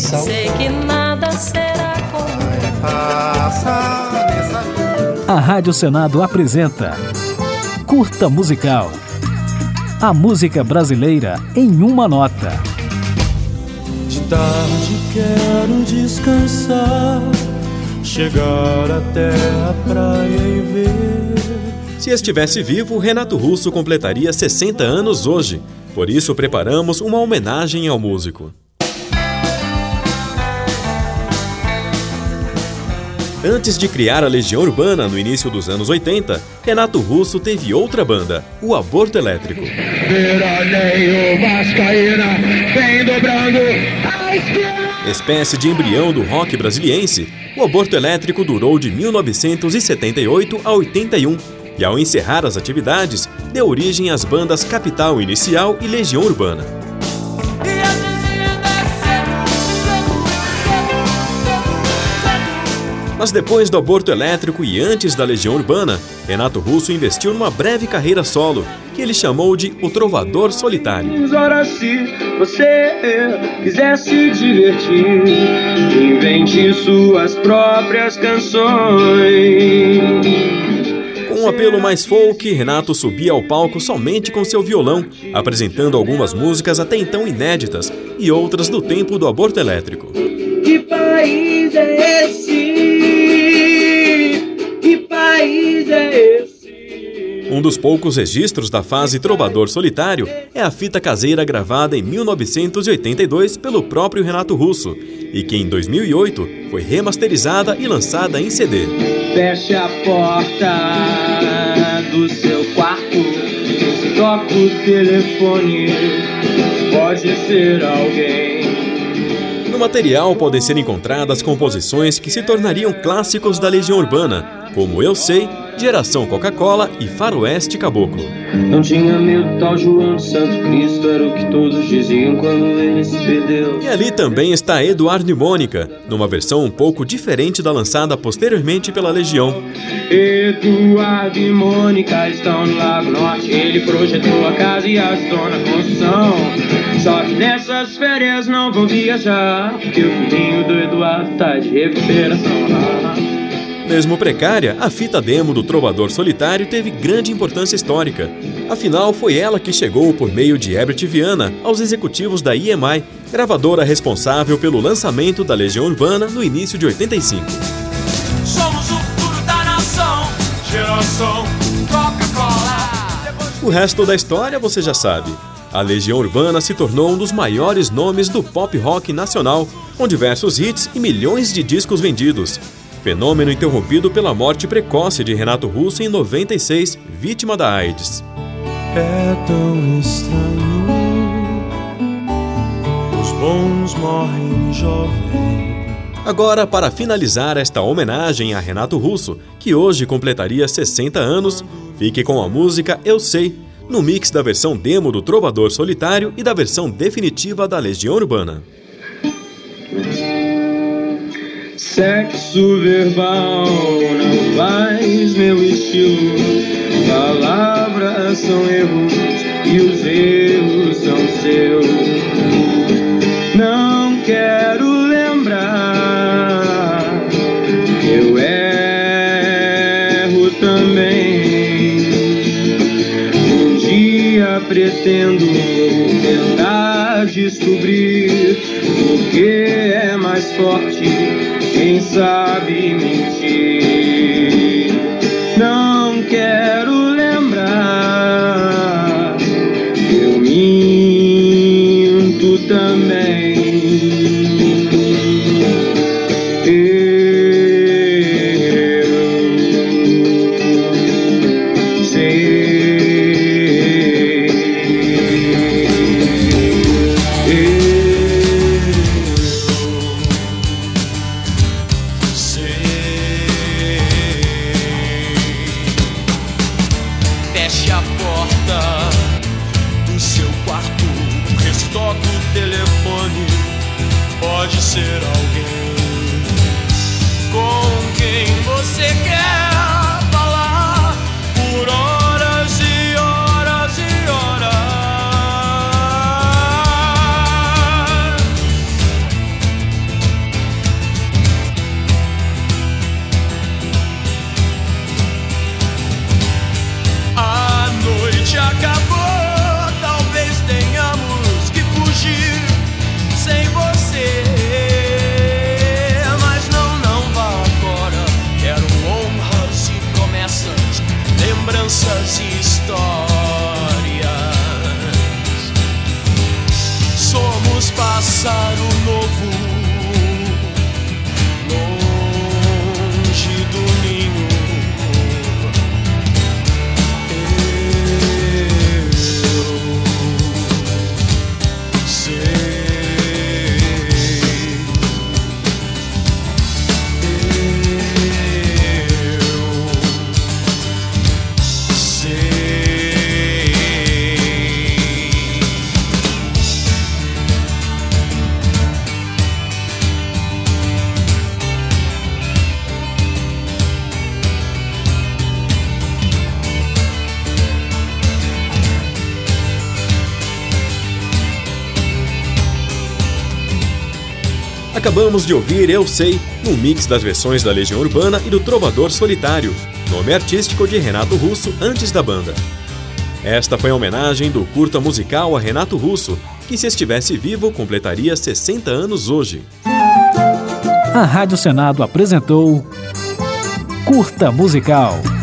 Universal. Sei que nada será como A Rádio Senado apresenta Curta Musical. A música brasileira em uma nota. De tarde quero descansar, chegar até a praia e ver. Se estivesse vivo, Renato Russo completaria 60 anos hoje. Por isso, preparamos uma homenagem ao músico. Antes de criar a Legião Urbana no início dos anos 80, Renato Russo teve outra banda, o Aborto Elétrico. Espécie de embrião do rock brasiliense, o Aborto Elétrico durou de 1978 a 81 e, ao encerrar as atividades, deu origem às bandas Capital Inicial e Legião Urbana. Mas depois do Aborto Elétrico e antes da Legião Urbana, Renato Russo investiu numa breve carreira solo, que ele chamou de O Trovador Solitário. Ora, se você quiser se divertir, invente suas próprias canções. Com um apelo mais folk, Renato subia ao palco somente com seu violão, apresentando algumas músicas até então inéditas e outras do tempo do Aborto Elétrico. Que país é esse? Que país é esse? Um dos poucos registros da fase Trovador Solitário é a fita caseira gravada em 1982 pelo próprio Renato Russo e que em 2008 foi remasterizada e lançada em CD. Feche a porta do seu quarto, toca o telefone, pode ser alguém. No material podem ser encontradas composições que se tornariam clássicos da Legião Urbana, como Eu Sei, Geração Coca-Cola e Faroeste Caboclo. Não tinha medo, tal João de Santo Cristo, era o que todos diziam quando ele se perdeu. E ali também está Eduardo e Mônica, numa versão um pouco diferente da lançada posteriormente pela Legião. Eduardo e Mônica estão no Lago Norte, ele projetou a casa e ajudou na construção. Só que nessas férias não vou viajar, porque o filhinho do Eduardo tá de recuperação. Mesmo precária, a fita demo do Trovador Solitário teve grande importância histórica. Afinal, foi ela que chegou por meio de Herbert Viana aos executivos da EMI, gravadora responsável pelo lançamento da Legião Urbana no início de 85. Somos o futuro da nação, geração Coca-Cola. O resto da história você já sabe. A Legião Urbana se tornou um dos maiores nomes do pop rock nacional, com diversos hits e milhões de discos vendidos. Fenômeno interrompido pela morte precoce de Renato Russo em 96, vítima da AIDS. É tão estranho, os bons morrem jovens. Agora, para finalizar esta homenagem a Renato Russo, que hoje completaria 60 anos, fique com a música Eu Sei, no mix da versão demo do Trovador Solitário e da versão definitiva da Legião Urbana. Sexo verbal não faz meu estilo. Palavras são erros e os erros são seus. Não quero lembrar que eu erro também. Um dia pretendo tentar descobrir o que é mais forte. Quem sabe mentir, não quero lembrar, eu minto também. Eu sei. Feche a porta do seu quarto, toca o telefone, pode ser alguém com quem você quer falar por horas e horas e horas. Acabamos de ouvir Eu Sei, num mix das versões da Legião Urbana e do Trovador Solitário, nome artístico de Renato Russo antes da banda. Esta foi a homenagem do curta musical a Renato Russo, que se estivesse vivo completaria 60 anos hoje. A Rádio Senado apresentou Curta Musical.